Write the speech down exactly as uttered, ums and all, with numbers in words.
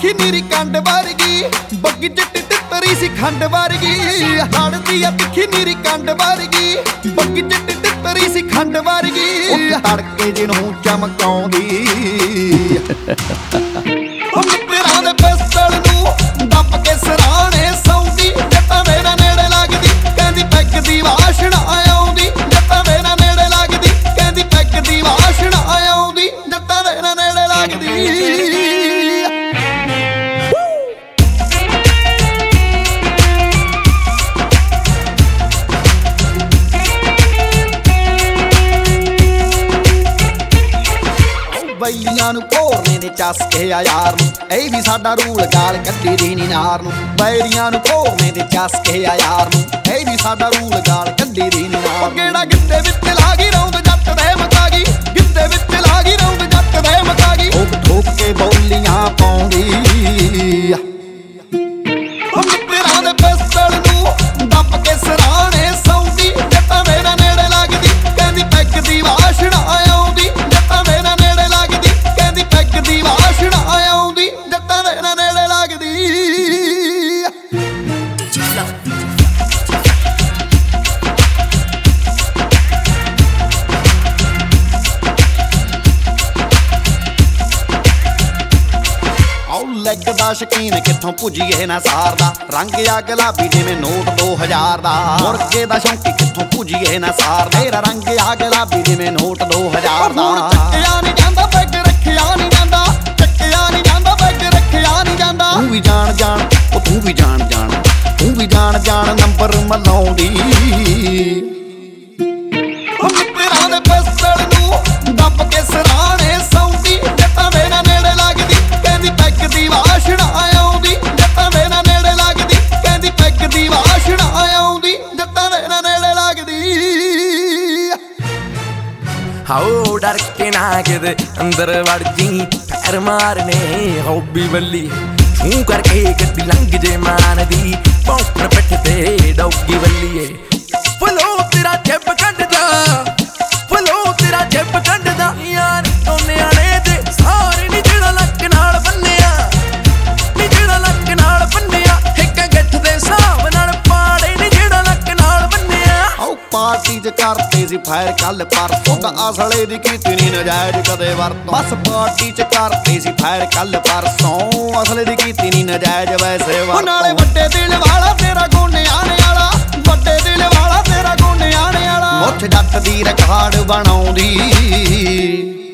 ਤਿੱਖੀ ਨੀਰੀ ਕੰਡ ਵਰਗੀ, ਬੱਗੀ ਚਿੱਟੀ ਤਿੱਤਰੀ ਸੀ ਖੰਡ ਵਰਗੀ। ਹੜਦੀ ਆ ਤਿੱਖੀ ਨੀਰੀ ਕੰਡ ਵਰਗੀ, ਬੱਗੀ ਚਿੱਟੀ ਤਿੱਤਰੀ ਸੀ ਖੰਡ ਵਰਗੀ। ਉਹ ਤੜਕੇ ਜਿਹਨੂੰ ਚਮਕਾਉਂਦੀ ਮਿੱਤਰਾਂ ਦੇ ਪਿਸਤਲ ਨੂੰ ਦੱਬ ਕੇ ਸਰਾਣੇ ਸੌਂਦੀ। ਜੱਟਾਂ ਮੇਰਾ ਨੇੜੇ ਲੱਗਦੀ ਕਹਿੰਦੀ ਪੈਗ ਦੀ ਵਾਸ਼ਨਾ ਆਉਂਦੀ। ਜੱਟਾਂ ਮੇਰਾ ਨੇੜੇ ਲੱਗਦੀ ਕਹਿੰਦੀ ਪੈਗ ਦੀ ਵਾਸ਼ਨਾ ਆਉਂਦੀ। ਜੱਟਾਂ ਮੇਰਾ ਨੇੜੇ ਲੱਗਦੀ। ਬੈਲੀਆਂ ਨੂੰ ਘੋਰਨੇ ਦੇ ਚਸਕੇ ਆ ਯਾਰ ਨੂੰ, ਇਹ ਵੀ ਸਾਡਾ ਰੂਲ ਗਾਲ ਕੱਢੀ ਦੀ ਨੀ ਨਾਰ ਨੂੰ। ਬੈਲੀਆਂ ਨੂੰ ਘੋਰਨੇ ਦੇ ਚਸਕੇ ਆ ਯਾਰ ਨੂੰ, ਇਹ ਵੀ ਸਾਡਾ ਰੂਲ ਗਾਲ ਕੱਢੀ ਦੀ ਨੀ ਨਾਰ। ਕਿਹੜਾ ਗਿੱਧੇ ਵਿੱਚ ਲਾ ਗਈ ਰੌਂਦ ਜੱਟ ਦੇ ਮਕਾ ਗਈ, ਗਿੱਧੇ ਵਿੱਚ ਲਾ ਗਈ ਰੌਂਦ ਜੱਟ ਦੇ ਮਕਾ ਗਈ। ਠੋਕ ਠੋਕ ਕੇ ਬੋਲੀਆਂ ਪਾਉਂਦੀ ਮਿੱਤਰਾਂ ਦੇ ਪਿਸਤਲ ਨੂੰ ਦੱਬ ਕੇ ਸਰਾਣੇ ਸੌਂਦੀ। ਜੱਟਾਂ ਮੇਰਾ ਨੇੜੇ ਲੱਗਦੀ ਕਹਿੰਦੀ ਪੈਗ ਦੀ ਵਾਸ਼ਨਾ ਆਉਂਦੀ। ਜੱਟਾਂ ਮੇਰਾ ਨੇੜੇ ਲੱਗਦੀ ਕਹਿੰਦੀ ਪੈਗ ਦੀ ਵਾਸ਼ਨਾ ਆਉਂਦੀ। ਜੱਟਾਂ ਮੇਰਾ ਨੇੜੇ ਲੱਗਦੀ। ਲੈਗ ਦਾ ਸ਼ਕੀਨ ਕਿੱਥੋਂ ਪੁੱਜੀਏ ਨਾ ਸਾਰਦਾ, ਰੰਗ ਆ ਗੁਲਾਬੀ ਜਿਵੇਂ ਨੋਟ ਦੋ ਹਜ਼ਾਰ ਦਾ। ਮੁਰਗੇ ਦਾ ਸ਼ੌਂਕੀ ਕਿੱਥੋਂ ਪੁੱਜੀਏ ਨਾ ਸਾਰਦਾ, ਤੇਰਾ ਰੰਗ ਆ ਗੁਲਾਬੀ ਜਿਵੇਂ ਨੋਟ ਦੋ ਹਜ਼ਾਰ ਦਾ। ਚੱਕਿਆ ਨੀ ਜਾਂਦਾ ਪੈਗ ਰੱਖਿਆ ਨੀ ਜਾਂਦਾ, ਚੱਕਿਆ ਨੀ ਜਾਂਦਾ ਪੈਗ ਰੱਖਿਆ ਨੀ ਜਾਂਦਾ। ਤੂੰ ਵੀ ਜਾਣ ਜਾਣ ਉਹ ਤੂੰ ਵੀ ਜਾਣ ਜਾਣ, ਤੂੰ ਵੀ ਜਾਣ ਜਾਣ ਨੰਬਰ ਮਲਾਉਂਦੀ। ਮਿੱਤਰਾਂ ਦੇ ਪਿਸਤਲ ਨੂੰ ਦੱਬ ਕੇ ਸਰਾਣੇ ਸੌਂਦੀ। ਜੱਟਾਂ ਮੇਰਾ ਨੇੜੇ ਲੱਗਦੀ ਕਹਿੰਦੀ ਪੈਗ ਦੀ ਵਾਸ਼ਨਾ ਆਉਂਦੀ। ਜੱਟਾਂ ਮੇਰਾ ਨੇੜੇ ਲੱਗਦੀ ਕਹਿੰਦੀ ਪੈਗ ਦੀ ਵਾਸ਼ਨਾ ਆਉਂਦੀ। ਜੱਟਾਂ ਮੇਰਾ ਨੇੜੇ ਲੱਗਦੀ। ਹਾਓ ਡਰ ਕੇ ਨਾ ਕਿਤੇ ਅੰਦਰ ਵੜ ਜੀ, ਪੈਰ ਮਾਰਨੇ ਹੌਬੀ ਬੱਲੀ। ਛੂ ਕਰਕੇ ਗੱਡੀ ਲੰਘ ਜੇ ਮਾਨ ਦੀ, ਪੌਂਪਰ ਪਿੱਠ ਤੇ ਡੌਗੀ ਬੱਲੀਏ। ਫਲੋ ਤੇਰਾ ਜੱਬ ਕੱਢਦਾ, ਫਲੋ ਤੇਰਾ ਜੱਬ ਕੱਢਦਾ ਯਾਰ। ਉਹ ਨਿਆਣੇ ਦੇ ਸਾਰੇ ਨੀ ਜਿਹੜਾ ਲੱਕ ਨਾਲ ਬੰਨਿਆ, ਨੀ ਜਿਹੜਾ ਲੱਕ ਨਾਲ ਬੰਨਿਆ। ਇੱਕ ਗੱਠ ਦੇ ਹਿਸਾਬ ਨਾਲ ਪਾੜੇ ਨੀ ਜਿਹੜਾ ਲੱਕ ਨਾਲ ਬੰਨਿਆ। ਆਓ ਪਾਰਟੀ ਚ ਕਰਤੇ ਸੀ ਫਾਇਰ ਕੱਲ ਪਰਸੋਂ, ਤਾਂ ਅਸਲੇ ਦੀ ਕੀਤੀ ਨੀ ਨਜਾਇਜ਼ ਕਦੇ ਵਰਤੋਂ। ਬਸ ਪਾਰਟੀ ਚ ਕਰਤੇ ਸੀ ਫਾਇਰ ਕੱਲ ਪਰਸੋਂ, ਅਸਲੇ ਦੀ ਕੀਤੀ ਨੀ ਨਜਾਇਜ਼ ਵੈਸੇ ਵਰਤੋਂ। ਨਾਲੇ ਵੱਡੇ ਦਿਲ ਵਾਲਾ ਤੇਰਾ ਗੋਨਿਆਣੇ ਵਾਲਾ, ਵੱਡੇ ਦਿਲ ਵਾਲਾ ਤੇਰਾ ਗੋਨਿਆਣੇ ਵਾਲਾ। ਮੁੱਛ ਜੱਟ ਦੀ ਰਿਕਾਰਡ ਬਣਾਉਂਦੀ।